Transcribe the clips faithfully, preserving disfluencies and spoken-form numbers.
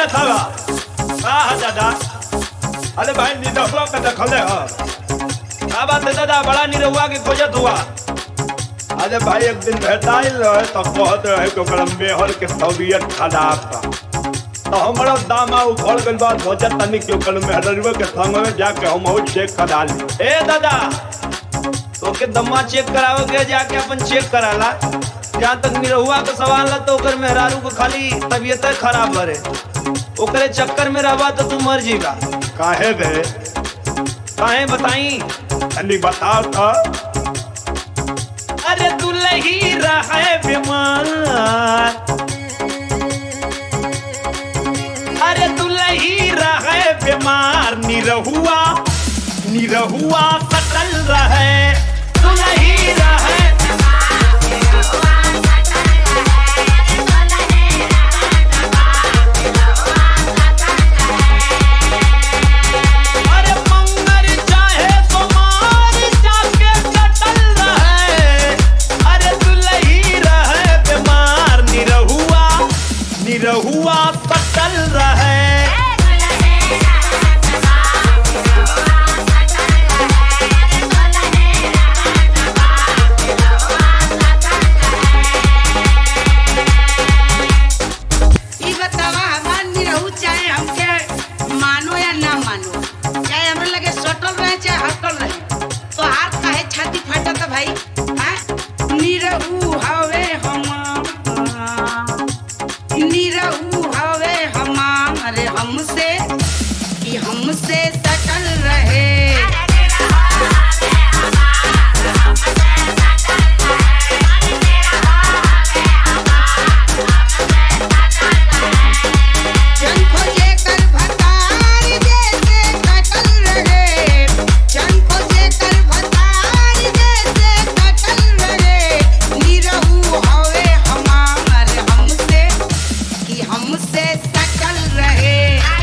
न था हाँ दादा अरे भाई निरहुआ का देखले हो क्या बात है दादा बड़ा निरहुआ की खोजत हुआ अरे भाई एक दिन भेटाइल रहे तो कहत रहे कि ओकरा मेहर के तबीयत खराब था तो हमारा दामा उखड़ गइल बा खोजत तनी कि ओकर मेहरवा के संग में जाके हम और चेक करा ली ए दादा तो के दम्मा चेक करावे के जाके अपन चेक कराला जहाँ तक निरहुआ का सवाल है तो ओकर मेहरारू को खाली तबीयत खराब करे ओकरे चक्कर में रहबा तो तू मर जीगा काहे बे काहे बताई तनी बताओ तो अरे तू लही रहे बीमार अरे तू लही रहे बीमार निरहुआ निरहुआ कतल रहे तू लही रहे निरहुआ कतल रहे ई बतावा हमार निरहु चाहे हमके मानो या ना मानो चाहे हमरा लगे सटल रहे चाहे हटल रहे तो हाथ काहे छाती फटत भाई हां निरहु हवे हम निरहु हवे हमारे हमसे कि हमसे सटल रहे जन खोजे कर भतार जैसे कटल रहे जन खोजे कर भतार जैसे कटल रहे निरहु हवे हमारे हमसे कि हमसे सटल रहे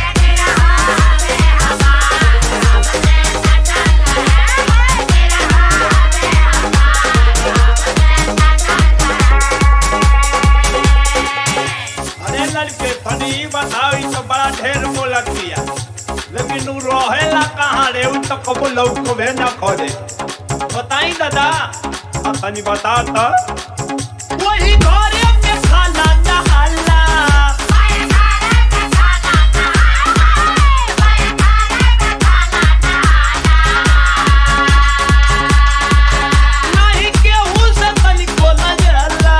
अरे लड़के तनी बताओ ई तो बड़ा ढेर बोलत दिया लेकिन उ रहेला कहाँ रे उ तो कबो लौको भे ना खोदे बताई दादा तनी बता तो वही घरे में खाना नहाला नहीं केहू से तनिको न जाला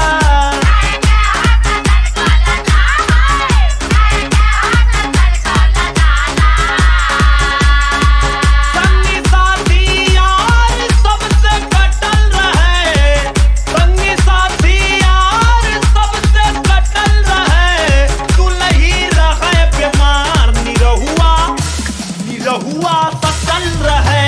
संगी साथी यार सबसे कटल रहे संगी साथी यार सबसे कटल रहे तू लही रहे बीमार निरहुआ निरहुआ कटल रहे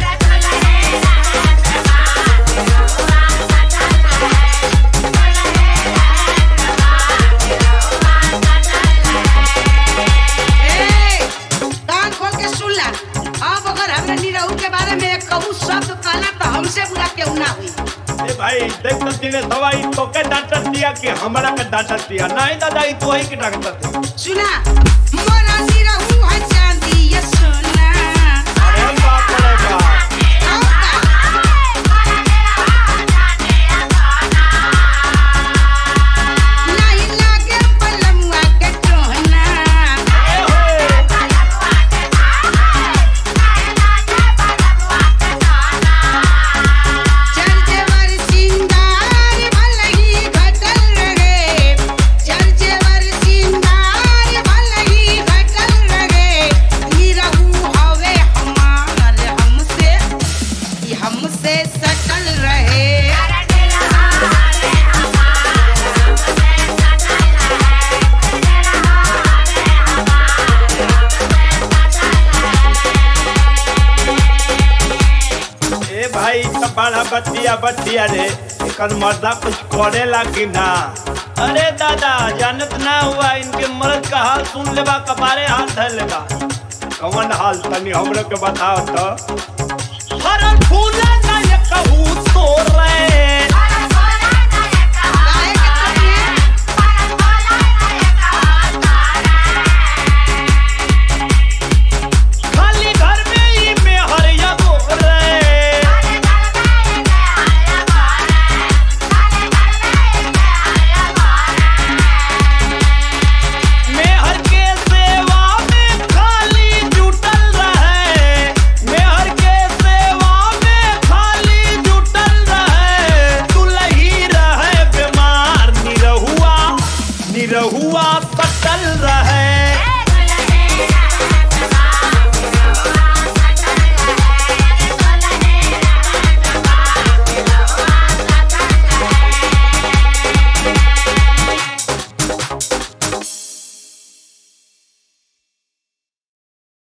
ए कान खोल के सुन ला अब अगर हमरा निरहु के बारे में एक कहूँ शब्द कहला तो हमसे बुरा क्यों ना हुई ए भाई देख तो तीने दवाई तो के डॉक्टर दिया कि हमरा के डॉक्टर दिया नहीं दादा ई तो ही के डॉक्टर थे सुना मोरा निरहु है चांदी ये सोना अरे बाप रे बाप नहीं लागे पलमुआ के टोहना ए होए चर्चेवर सिंगार भलही घटल रहे चर्चेवर सिंगार भलही घटल रहे निरहु हवे हमार हमसे कि हमसे सटल रहे ए भाई तो बड़ा बतिया बतिया रे एकर मर्दा कुछ करेला कि ना अरे दादा जानत ना हुआ इनके मर्द का हाल सुन लेबा कपारे हाथ धर लेबा कौन हाल तनी हमरे के बताओ तो हर फूला ना ये कहू तो रे काहे के तोड़िए निरहुआ सटल रहे